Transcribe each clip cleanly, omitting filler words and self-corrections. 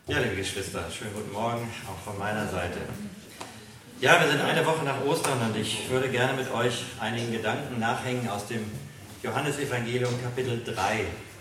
Ja, liebe Geschwister, schönen guten Morgen, auch von meiner Seite. Ja, wir sind eine Woche nach Ostern und ich würde gerne mit euch einigen Gedanken nachhängen aus dem Johannesevangelium Kapitel 3.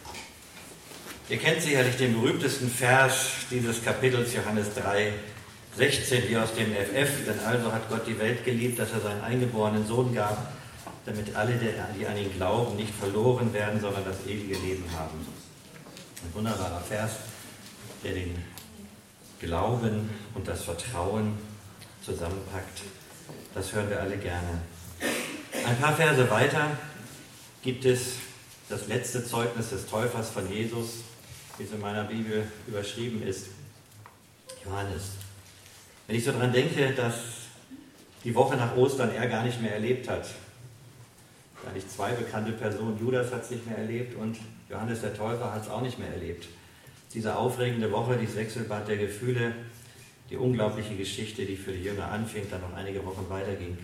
Ihr kennt sicherlich den berühmtesten Vers dieses Kapitels, Johannes 3, 16, wie aus dem FF, denn also hat Gott die Welt geliebt, dass er seinen eingeborenen Sohn gab, damit alle, die an ihn glauben, nicht verloren werden, sondern das ewige Leben haben. Ein wunderbarer Vers, der den Glauben und das Vertrauen zusammenpackt. Das hören wir alle gerne. Ein paar Verse weiter gibt es das letzte Zeugnis des Täufers von Jesus, wie es in meiner Bibel überschrieben ist, Johannes. Wenn ich so daran denke, dass die Woche nach Ostern er gar nicht mehr erlebt hat, eigentlich zwei bekannte Personen, Judas hat es nicht mehr erlebt und Johannes der Täufer hat es auch nicht mehr erlebt. Diese aufregende Woche, dieses Wechselbad der Gefühle, die unglaubliche Geschichte, die für die Jünger anfing, dann noch einige Wochen weiterging.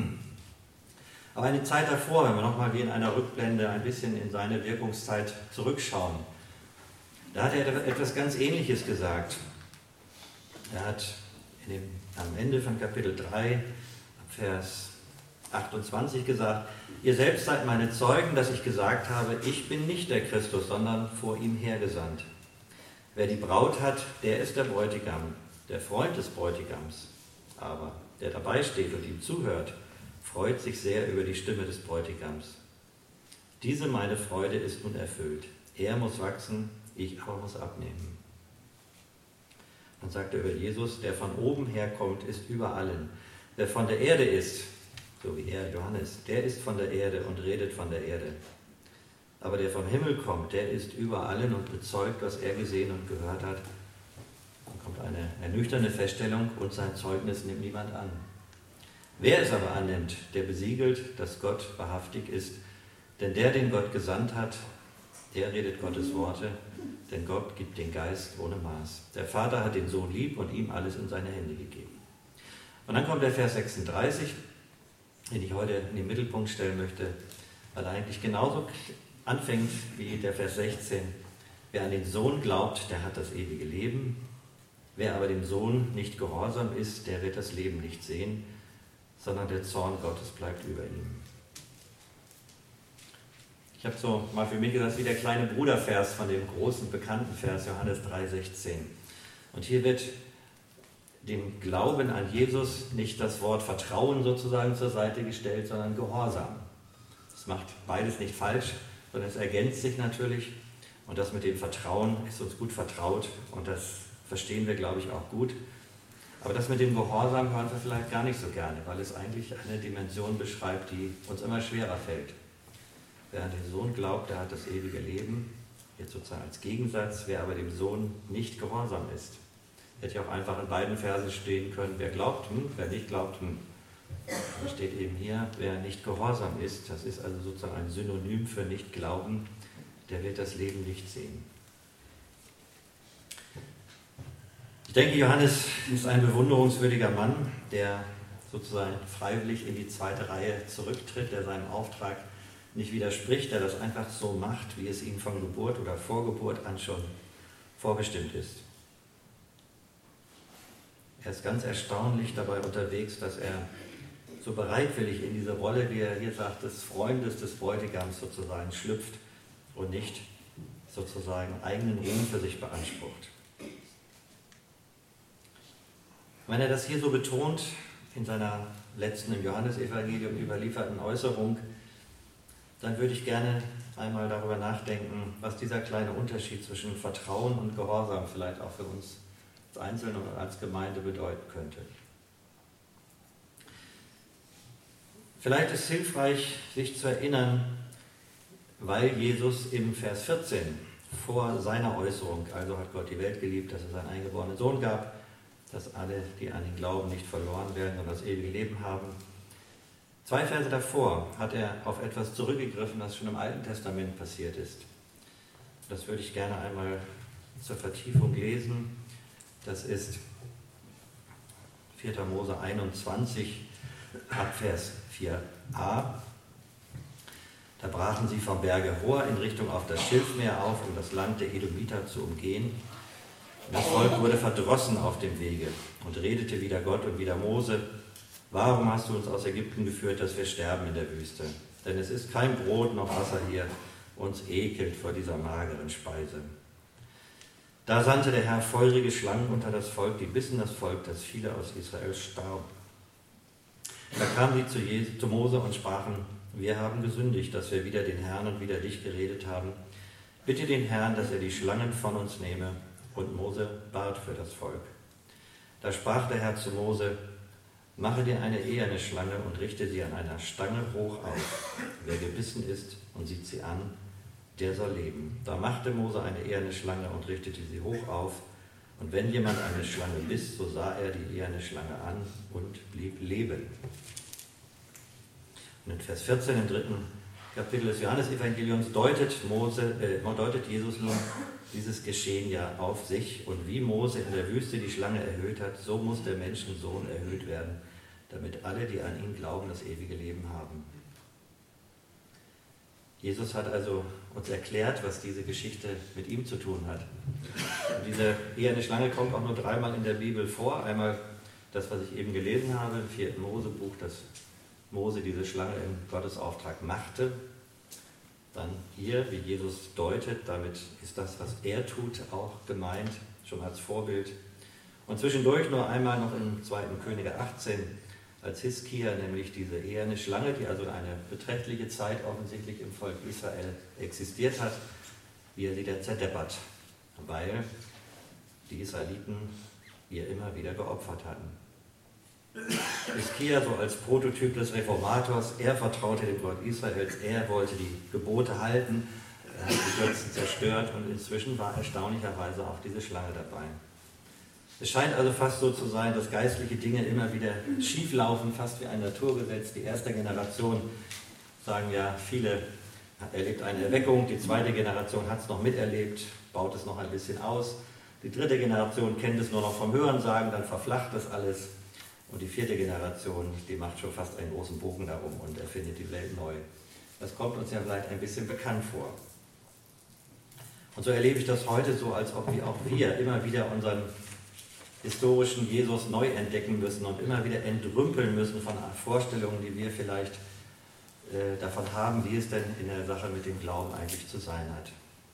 Aber eine Zeit davor, wenn wir nochmal wie in einer Rückblende ein bisschen in seine Wirkungszeit zurückschauen, da hat er etwas ganz Ähnliches gesagt. Er hat am Ende von Kapitel 3, Vers 28 gesagt, ihr selbst seid meine Zeugen, dass ich gesagt habe, ich bin nicht der Christus, sondern vor ihm hergesandt. Wer die Braut hat, der ist der Bräutigam, der Freund des Bräutigams. Aber der dabei steht und ihm zuhört, freut sich sehr über die Stimme des Bräutigams. Diese meine Freude ist nun erfüllt. Er muss wachsen, ich aber muss abnehmen. Dann sagt er über Jesus, der von oben herkommt, ist über allen. Wer von der Erde ist, so wie er, Johannes, der ist von der Erde und redet von der Erde. Aber der vom Himmel kommt, der ist über allen und bezeugt, was er gesehen und gehört hat. Dann kommt eine ernüchternde Feststellung und sein Zeugnis nimmt niemand an. Wer es aber annimmt, der besiegelt, dass Gott wahrhaftig ist. Denn der, den Gott gesandt hat, der redet Gottes Worte, denn Gott gibt den Geist ohne Maß. Der Vater hat den Sohn lieb und ihm alles in seine Hände gegeben. Und dann kommt der Vers 36, den ich heute in den Mittelpunkt stellen möchte, weil er eigentlich genauso anfängt wie der Vers 16. Wer an den Sohn glaubt, der hat das ewige Leben. Wer aber dem Sohn nicht gehorsam ist, der wird das Leben nicht sehen, sondern der Zorn Gottes bleibt über ihm. Ich habe so mal für mich gesagt, wie der kleine Brudervers von dem großen bekannten Vers Johannes 3,16. Und hier wird dem Glauben an Jesus nicht das Wort Vertrauen sozusagen zur Seite gestellt, sondern Gehorsam. Das macht beides nicht falsch, sondern es ergänzt sich natürlich. Und das mit dem Vertrauen ist uns gut vertraut und das verstehen wir, glaube ich, auch gut. Aber das mit dem Gehorsam hören wir vielleicht gar nicht so gerne, weil es eigentlich eine Dimension beschreibt, die uns immer schwerer fällt. Wer an den Sohn glaubt, der hat das ewige Leben. Jetzt sozusagen als Gegensatz, wer aber dem Sohn nicht gehorsam ist. Hätte ja auch einfach in beiden Versen stehen können, wer glaubt, wer nicht glaubt, Da steht eben hier, wer nicht gehorsam ist, das ist also sozusagen ein Synonym für nicht glauben, der wird das Leben nicht sehen. Ich denke, Johannes ist ein bewunderungswürdiger Mann, der sozusagen freiwillig in die zweite Reihe zurücktritt, der seinem Auftrag nicht widerspricht, der das einfach so macht, wie es ihm von Geburt oder Vorgeburt an schon vorbestimmt ist. Er ist ganz erstaunlich dabei unterwegs, dass er so bereitwillig in diese Rolle, wie er hier sagt, des Freundes des Bräutigams sozusagen schlüpft und nicht sozusagen eigenen Ruhm für sich beansprucht. Wenn er das hier so betont, in seiner letzten im Johannesevangelium überlieferten Äußerung, dann würde ich gerne einmal darüber nachdenken, was dieser kleine Unterschied zwischen Vertrauen und Gehorsam vielleicht auch für uns als Einzelne und als Gemeinde bedeuten könnte. Vielleicht ist es hilfreich, sich zu erinnern, weil Jesus im Vers 14 vor seiner Äußerung, also hat Gott die Welt geliebt, dass es seinen eingeborenen Sohn gab, dass alle, die an ihn glauben, nicht verloren werden und das ewige Leben haben. 2 Verse davor hat er auf etwas zurückgegriffen, das schon im Alten Testament passiert ist. Das würde ich gerne einmal zur Vertiefung lesen. Das ist 4. Mose 21, ab Vers 4a. Da brachen sie vom Berge Hor in Richtung auf das Schilfmeer auf, um das Land der Edomiter zu umgehen. Das Volk wurde verdrossen auf dem Wege und redete wider Gott und wider Mose: Warum hast du uns aus Ägypten geführt, dass wir sterben in der Wüste? Denn es ist kein Brot noch Wasser hier, uns ekelt vor dieser mageren Speise. Da sandte der Herr feurige Schlangen unter das Volk, die bissen das Volk, dass viele aus Israel starben. Da kamen sie zu Mose und sprachen: Wir haben gesündigt, dass wir wider den Herrn und wider dich geredet haben. Bitte den Herrn, dass er die Schlangen von uns nehme. Und Mose bat für das Volk. Da sprach der Herr zu Mose: Mache dir eine eherne Schlange und richte sie an einer Stange hoch auf. Wer gebissen ist und sieht sie an, der soll leben. Da machte Mose eine eherne Schlange und richtete sie hoch auf. Und wenn jemand eine Schlange biss, so sah er die eherne Schlange an und blieb leben. Und in Vers 14 im 3. Kapitel des Johannesevangeliums deutet Jesus nun dieses Geschehen ja auf sich. Und wie Mose in der Wüste die Schlange erhöht hat, so muss der Menschensohn erhöht werden, damit alle, die an ihn glauben, das ewige Leben haben. Jesus hat also uns erklärt, was diese Geschichte mit ihm zu tun hat. Und diese eherne Schlange kommt auch nur 3-mal in der Bibel vor. Einmal das, was ich eben gelesen habe, im 4. Mosebuch, dass Mose diese Schlange in Gottes Auftrag machte. Dann hier, wie Jesus deutet, damit ist das, was er tut, auch gemeint, schon als Vorbild. Und zwischendurch nur einmal noch im 2. Könige 18, als Hiskia, nämlich diese eherne Schlange, die also eine beträchtliche Zeit offensichtlich im Volk Israel existiert hat, wie er sie da zerdeppert, weil die Israeliten ihr immer wieder geopfert hatten. Hiskia so als Prototyp des Reformators, er vertraute dem Gott Israels, er wollte die Gebote halten, er hat die Götzen zerstört und inzwischen war erstaunlicherweise auch diese Schlange dabei. Es scheint also fast so zu sein, dass geistliche Dinge immer wieder schief laufen, fast wie ein Naturgesetz. Die erste Generation, sagen ja viele, erlebt eine Erweckung, die zweite Generation hat es noch miterlebt, baut es noch ein bisschen aus. Die dritte Generation kennt es nur noch vom Hörensagen, dann verflacht das alles. Und die vierte Generation, die macht schon fast einen großen Bogen darum und erfindet die Welt neu. Das kommt uns ja vielleicht ein bisschen bekannt vor. Und so erlebe ich das heute so, als ob auch wir immer wieder unseren historischen Jesus neu entdecken müssen und immer wieder entrümpeln müssen von Vorstellungen, die wir vielleicht davon haben, wie es denn in der Sache mit dem Glauben eigentlich zu sein hat.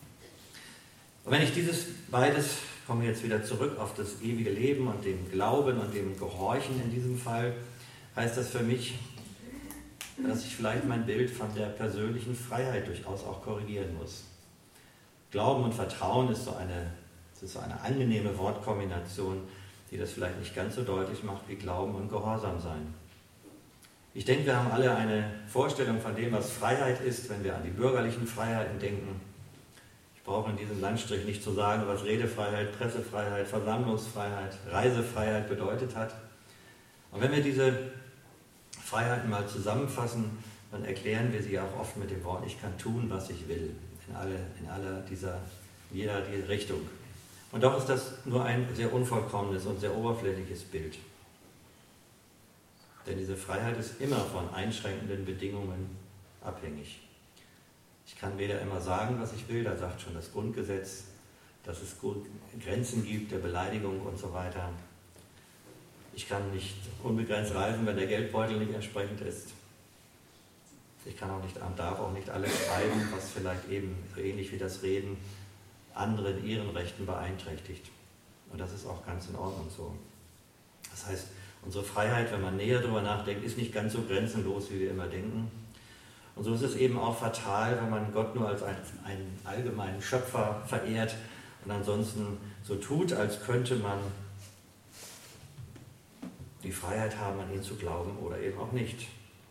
Und wenn ich dieses beides, komme jetzt wieder zurück auf das ewige Leben und dem Glauben und dem Gehorchen in diesem Fall, heißt das für mich, dass ich vielleicht mein Bild von der persönlichen Freiheit durchaus auch korrigieren muss. Glauben und Vertrauen ist so eine angenehme Wortkombination, die das vielleicht nicht ganz so deutlich macht wie Glauben und Gehorsam sein. Ich denke, wir haben alle eine Vorstellung von dem, was Freiheit ist, wenn wir an die bürgerlichen Freiheiten denken. Ich brauche in diesem Landstrich nicht zu sagen, was Redefreiheit, Pressefreiheit, Versammlungsfreiheit, Reisefreiheit bedeutet hat. Und wenn wir diese Freiheiten mal zusammenfassen, dann erklären wir sie auch oft mit dem Wort: Ich kann tun, was ich will, in jeder Richtung. Und doch ist das nur ein sehr unvollkommenes und sehr oberflächliches Bild. Denn diese Freiheit ist immer von einschränkenden Bedingungen abhängig. Ich kann weder immer sagen, was ich will, da sagt schon das Grundgesetz, dass es Grenzen gibt der Beleidigung und so weiter. Ich kann nicht unbegrenzt reisen, wenn der Geldbeutel nicht entsprechend ist. Ich darf auch nicht alles schreiben, was vielleicht eben so ähnlich wie das Reden andere in ihren Rechten beeinträchtigt. Und das ist auch ganz in Ordnung so. Das heißt, unsere Freiheit, wenn man näher darüber nachdenkt, ist nicht ganz so grenzenlos, wie wir immer denken. Und so ist es eben auch fatal, wenn man Gott nur als einen allgemeinen Schöpfer verehrt und ansonsten so tut, als könnte man die Freiheit haben, an ihn zu glauben oder eben auch nicht.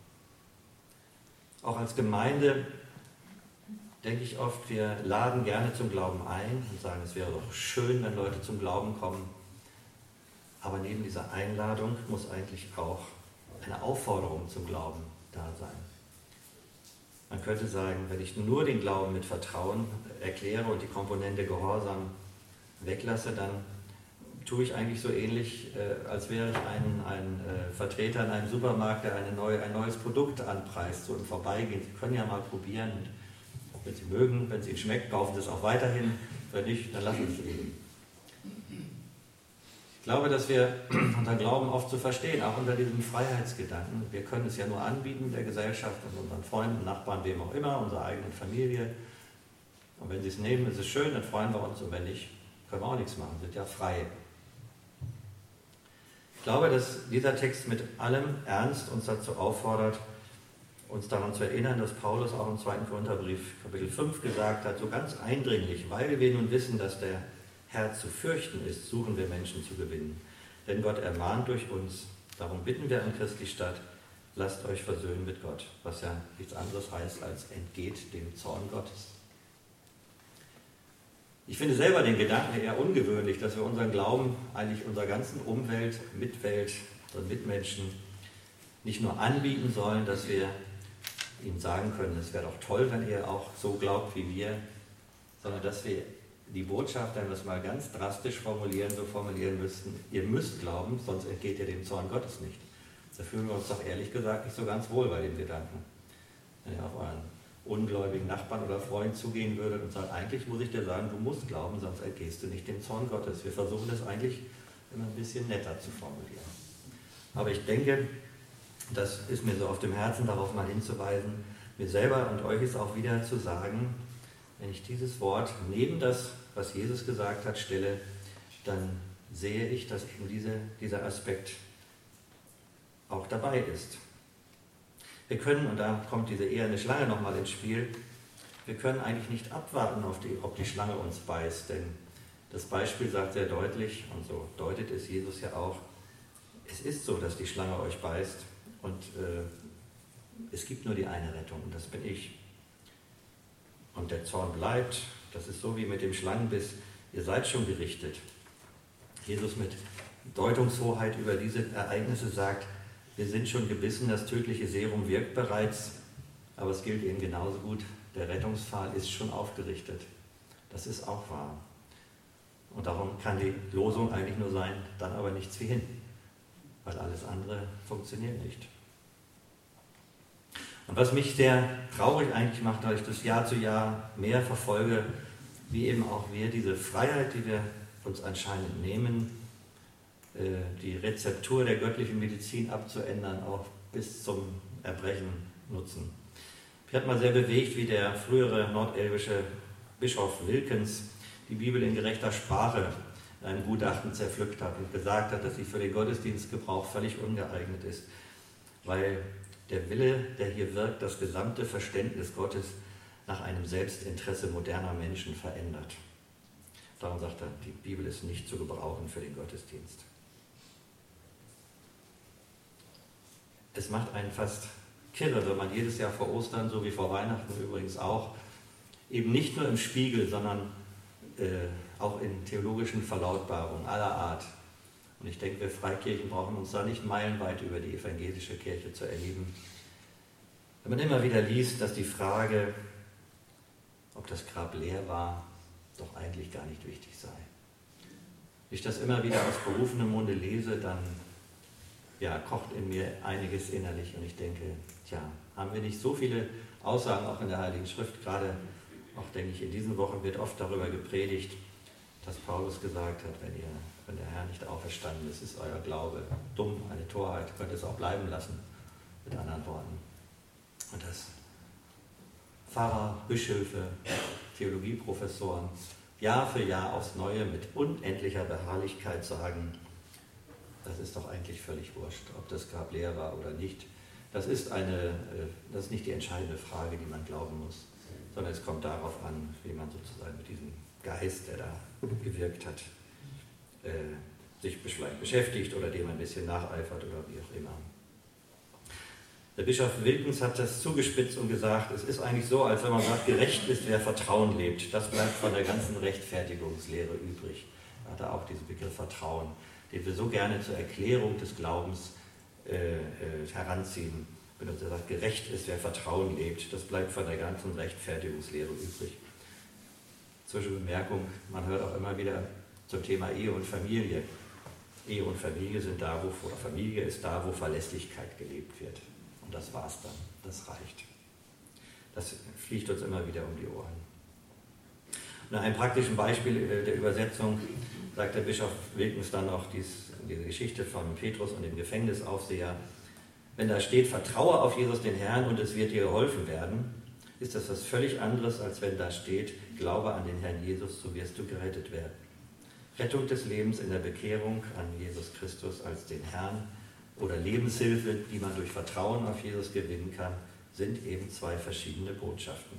Auch als Gemeinde denke ich oft, wir laden gerne zum Glauben ein und sagen, es wäre doch schön, wenn Leute zum Glauben kommen. Aber neben dieser Einladung muss eigentlich auch eine Aufforderung zum Glauben da sein. Man könnte sagen, wenn ich nur den Glauben mit Vertrauen erkläre und die Komponente Gehorsam weglasse, dann tue ich eigentlich so ähnlich, als wäre ich ein Vertreter in einem Supermarkt, der ein neues Produkt anpreist, so im Vorbeigehen. Sie können ja mal probieren und wenn Sie mögen, wenn es Ihnen schmeckt, kaufen Sie es auch weiterhin. Wenn nicht, dann lassen Sie es eben. Ich glaube, dass wir unser Glauben oft zu verstehen, auch unter diesem Freiheitsgedanken. Wir können es ja nur anbieten der Gesellschaft und unseren Freunden, Nachbarn, wem auch immer, unserer eigenen Familie. Und wenn sie es nehmen, ist es schön, dann freuen wir uns. Und wenn nicht, können wir auch nichts machen, sind ja frei. Ich glaube, dass dieser Text mit allem Ernst uns dazu auffordert, uns daran zu erinnern, dass Paulus auch im 2. Korintherbrief, Kapitel 5, gesagt hat, so ganz eindringlich, weil wir nun wissen, dass der Herr zu fürchten ist, suchen wir Menschen zu gewinnen. Denn Gott ermahnt durch uns, darum bitten wir an Christi Stadt, lasst euch versöhnen mit Gott, was ja nichts anderes heißt als entgeht dem Zorn Gottes. Ich finde selber den Gedanken eher ungewöhnlich, dass wir unseren Glauben eigentlich unserer ganzen Umwelt, Mitwelt und Mitmenschen nicht nur anbieten sollen, dass wir ihnen sagen können, es wäre doch toll, wenn ihr auch so glaubt wie wir, sondern dass wir die Botschaft, wenn wir es mal ganz drastisch formulieren, so formulieren müssten, ihr müsst glauben, sonst entgeht ihr dem Zorn Gottes nicht. Da fühlen wir uns doch ehrlich gesagt nicht so ganz wohl bei dem Gedanken. Wenn ihr auf euren ungläubigen Nachbarn oder Freund zugehen würdet und sagt, eigentlich muss ich dir sagen, du musst glauben, sonst entgehst du nicht dem Zorn Gottes. Wir versuchen das eigentlich immer ein bisschen netter zu formulieren. Aber ich denke, das ist mir so auf dem Herzen, darauf mal hinzuweisen, mir selber und euch ist auch wieder zu sagen, wenn ich dieses Wort neben das, was Jesus gesagt hat, stelle, dann sehe ich, dass eben dieser Aspekt auch dabei ist. Wir können, und da kommt diese eherne Schlange nochmal ins Spiel, wir können eigentlich nicht abwarten, ob die Schlange uns beißt, denn das Beispiel sagt sehr deutlich, und so deutet es Jesus ja auch, es ist so, dass die Schlange euch beißt und es gibt nur die eine Rettung, und das bin ich. Und der Zorn bleibt, das ist so wie mit dem Schlangenbiss, ihr seid schon gerichtet. Jesus mit Deutungshoheit über diese Ereignisse sagt, wir sind schon gebissen, das tödliche Serum wirkt bereits, aber es gilt eben genauso gut, der Rettungspfahl ist schon aufgerichtet. Das ist auch wahr. Und darum kann die Losung eigentlich nur sein, dann aber nichts wie hin, weil alles andere funktioniert nicht. Und was mich sehr traurig eigentlich macht, weil ich das Jahr zu Jahr mehr verfolge, wie eben auch wir diese Freiheit, die wir uns anscheinend nehmen, die Rezeptur der göttlichen Medizin abzuändern, auch bis zum Erbrechen nutzen. Mich hat mal sehr bewegt, wie der frühere nordelbische Bischof Wilkens die Bibel in gerechter Sprache in einem Gutachten zerpflückt hat und gesagt hat, dass sie für den Gottesdienstgebrauch völlig ungeeignet ist, weil der Wille, der hier wirkt, das gesamte Verständnis Gottes nach einem Selbstinteresse moderner Menschen verändert. Darum sagt er, die Bibel ist nicht zu gebrauchen für den Gottesdienst. Es macht einen fast kirre, wenn man jedes Jahr vor Ostern, so wie vor Weihnachten übrigens auch, eben nicht nur im Spiegel, sondern auch in theologischen Verlautbarungen aller Art. Und ich denke, wir Freikirchen brauchen uns da nicht meilenweit über die evangelische Kirche zu erheben. Wenn man immer wieder liest, dass die Frage, ob das Grab leer war, doch eigentlich gar nicht wichtig sei. Wenn ich das immer wieder aus berufenem Munde lese, dann kocht in mir einiges innerlich und ich denke, haben wir nicht so viele Aussagen auch in der Heiligen Schrift, gerade auch, denke ich, in diesen Wochen wird oft darüber gepredigt, dass Paulus gesagt hat, wenn der Herr nicht auferstanden ist, ist euer Glaube dumm, eine Torheit, könnt es auch bleiben lassen, mit anderen Worten. Und dass Pfarrer, Bischöfe, Theologieprofessoren Jahr für Jahr aufs Neue mit unendlicher Beharrlichkeit sagen, das ist doch eigentlich völlig wurscht, ob das Grab leer war oder nicht. Das ist nicht die entscheidende Frage, die man glauben muss, sondern es kommt darauf an, wie man sozusagen mit diesem Geist, der da gewirkt hat, sich vielleicht beschäftigt oder dem ein bisschen nacheifert oder wie auch immer. Der Bischof Wilkens hat das zugespitzt und gesagt, es ist eigentlich so, als wenn man sagt, gerecht ist, wer Vertrauen lebt. Das bleibt von der ganzen Rechtfertigungslehre übrig. Da hat er auch diesen Begriff Vertrauen, den wir so gerne zur Erklärung des Glaubens heranziehen. Wenn er sagt, gerecht ist, wer Vertrauen lebt, das bleibt von der ganzen Rechtfertigungslehre übrig. Zwischenbemerkung, man hört auch immer wieder zum Thema Ehe und Familie. Ehe und Familie sind da, Familie ist da, wo Verlässlichkeit gelebt wird. Und das war's dann, das reicht. Das fliegt uns immer wieder um die Ohren. Und ein praktisches Beispiel der Übersetzung sagt der Bischof Wilkens dann noch diese Geschichte von Petrus und dem Gefängnisaufseher. Wenn da steht, vertraue auf Jesus den Herrn und es wird dir geholfen werden, ist das was völlig anderes, als wenn da steht, glaube an den Herrn Jesus, so wirst du gerettet werden. Rettung des Lebens in der Bekehrung an Jesus Christus als den Herrn oder Lebenshilfe, die man durch Vertrauen auf Jesus gewinnen kann, sind eben zwei verschiedene Botschaften.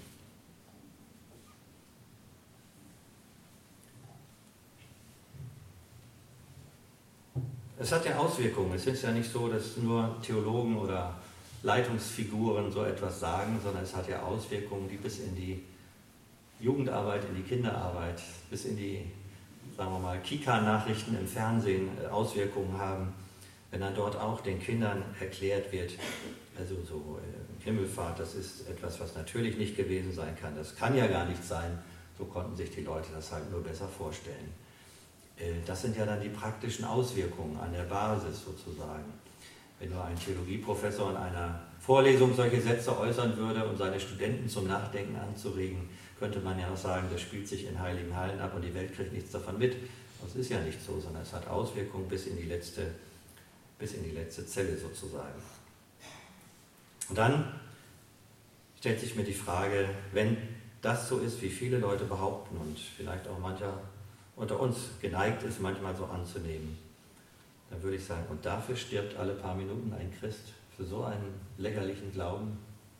Es hat ja Auswirkungen. Es ist ja nicht so, dass nur Theologen oder Leitungsfiguren so etwas sagen, sondern es hat ja Auswirkungen, die bis in die Jugendarbeit, in die Kinderarbeit, bis in die, sagen wir mal, Kika-Nachrichten im Fernsehen Auswirkungen haben. Wenn dann dort auch den Kindern erklärt wird, also so Himmelfahrt, das ist etwas, was natürlich nicht gewesen sein kann. Das kann ja gar nicht sein. So konnten sich die Leute das halt nur besser vorstellen. Das sind ja dann die praktischen Auswirkungen an der Basis sozusagen. Wenn nur ein Theologieprofessor in einer Vorlesung solche Sätze äußern würde, um seine Studenten zum Nachdenken anzuregen, könnte man ja auch sagen, das spielt sich in heiligen Hallen ab und die Welt kriegt nichts davon mit. Das ist ja nicht so, sondern es hat Auswirkungen bis in die letzte Zelle sozusagen. Und dann stellt sich mir die Frage, wenn das so ist, wie viele Leute behaupten und vielleicht auch mancher unter uns geneigt ist, manchmal so anzunehmen, dann würde ich sagen, und dafür stirbt alle paar Minuten ein Christ, für so einen lächerlichen Glauben.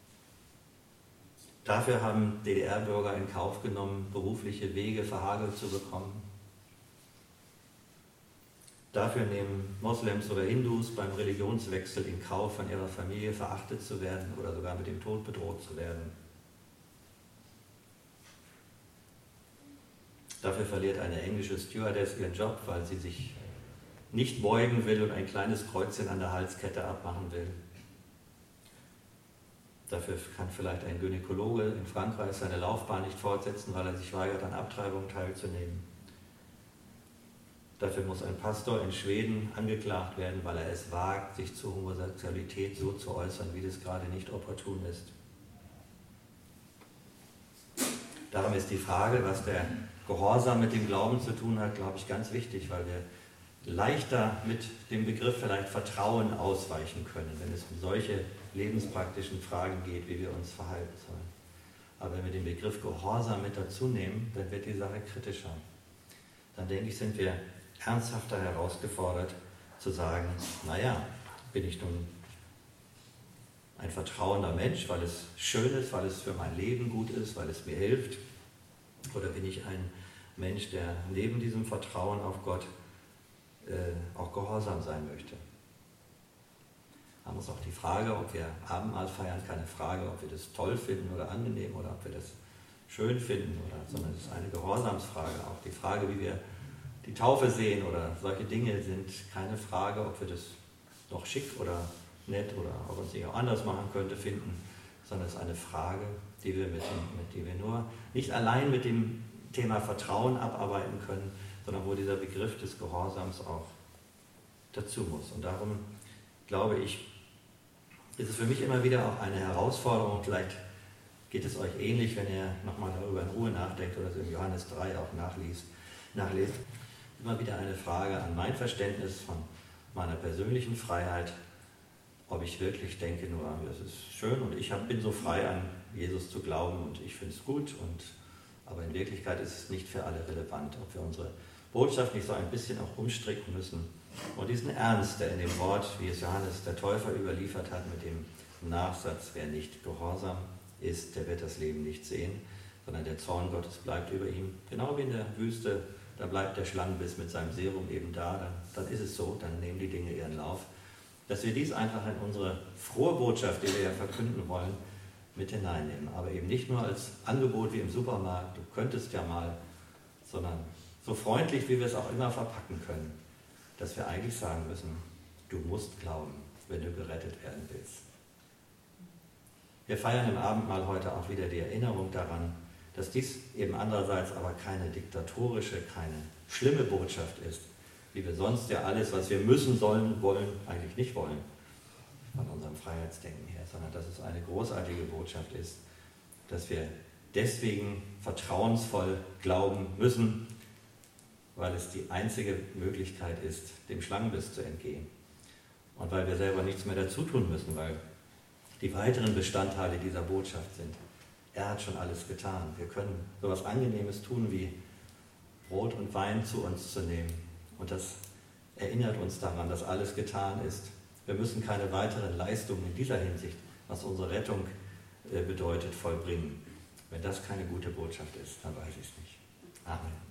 Dafür haben DDR-Bürger in Kauf genommen, berufliche Wege verhagelt zu bekommen. Dafür nehmen Moslems oder Hindus beim Religionswechsel in Kauf, von ihrer Familie verachtet zu werden oder sogar mit dem Tod bedroht zu werden. Dafür verliert eine englische Stewardess ihren Job, weil sie sich nicht beugen will und ein kleines Kreuzchen an der Halskette abmachen will. Dafür kann vielleicht ein Gynäkologe in Frankreich seine Laufbahn nicht fortsetzen, weil er sich weigert, an Abtreibung teilzunehmen. Dafür muss ein Pastor in Schweden angeklagt werden, weil er es wagt, sich zur Homosexualität so zu äußern, wie das gerade nicht opportun ist. Darum ist die Frage, was der Gehorsam mit dem Glauben zu tun hat, glaube ich, ganz wichtig, weil wir leichter mit dem Begriff vielleicht Vertrauen ausweichen können, wenn es um solche lebenspraktischen Fragen geht, wie wir uns verhalten sollen. Aber wenn wir den Begriff Gehorsam mit dazu nehmen, dann wird die Sache kritischer. Dann denke ich, sind wir ernsthafter herausgefordert zu sagen, naja, bin ich nun ein vertrauender Mensch, weil es schön ist, weil es für mein Leben gut ist, weil es mir hilft, oder bin ich ein Mensch, der neben diesem Vertrauen auf Gott auch gehorsam sein möchte? Da muss auch die Frage, ob wir Abendmahl feiern, keine Frage, ob wir das toll finden oder angenehm oder ob wir das schön finden, sondern es ist eine Gehorsamsfrage. Auch die Frage, wie wir die Taufe sehen oder solche Dinge sind keine Frage, ob wir das noch schick oder nett oder ob uns nicht auch anders machen könnte, finden, sondern es ist eine Frage, die wir nur nicht allein mit dem Thema Vertrauen abarbeiten können, sondern wo dieser Begriff des Gehorsams auch dazu muss. Und darum glaube ich, ist es für mich immer wieder auch eine Herausforderung, vielleicht geht es euch ähnlich, wenn ihr nochmal darüber in Ruhe nachdenkt oder so in Johannes 3 auch nachlest, immer wieder eine Frage an mein Verständnis von meiner persönlichen Freiheit, ob ich wirklich denke, nur das ist schön und ich bin so frei an Jesus zu glauben und ich finde es gut, aber in Wirklichkeit ist es nicht für alle relevant, ob wir unsere Botschaft nicht so ein bisschen auch umstricken müssen und diesen Ernst, der in dem Wort, wie es Johannes der Täufer überliefert hat, mit dem Nachsatz, wer nicht gehorsam ist, der wird das Leben nicht sehen, sondern der Zorn Gottes bleibt über ihm, genau wie in der Wüste, da bleibt der Schlangenbiss mit seinem Serum eben da, dann ist es so, dann nehmen die Dinge ihren Lauf. Dass wir dies einfach in unsere frohe Botschaft, die wir ja verkünden wollen, mit hineinnehmen. Aber eben nicht nur als Angebot wie im Supermarkt, du könntest ja mal, sondern so freundlich, wie wir es auch immer verpacken können, dass wir eigentlich sagen müssen, du musst glauben, wenn du gerettet werden willst. Wir feiern im Abendmahl heute auch wieder die Erinnerung daran, dass dies eben andererseits aber keine diktatorische, keine schlimme Botschaft ist, wie wir sonst ja alles, was wir müssen, sollen, wollen, eigentlich nicht wollen, von unserem Freiheitsdenken her, sondern dass es eine großartige Botschaft ist, dass wir deswegen vertrauensvoll glauben müssen, weil es die einzige Möglichkeit ist, dem Schlangenbiss zu entgehen. Und weil wir selber nichts mehr dazu tun müssen, weil die weiteren Bestandteile dieser Botschaft sind. Er hat schon alles getan. Wir können so etwas Angenehmes tun, wie Brot und Wein zu uns zu nehmen. Und das erinnert uns daran, dass alles getan ist. Wir müssen keine weiteren Leistungen in dieser Hinsicht, was unsere Rettung bedeutet, vollbringen. Wenn das keine gute Botschaft ist, dann weiß ich es nicht. Amen.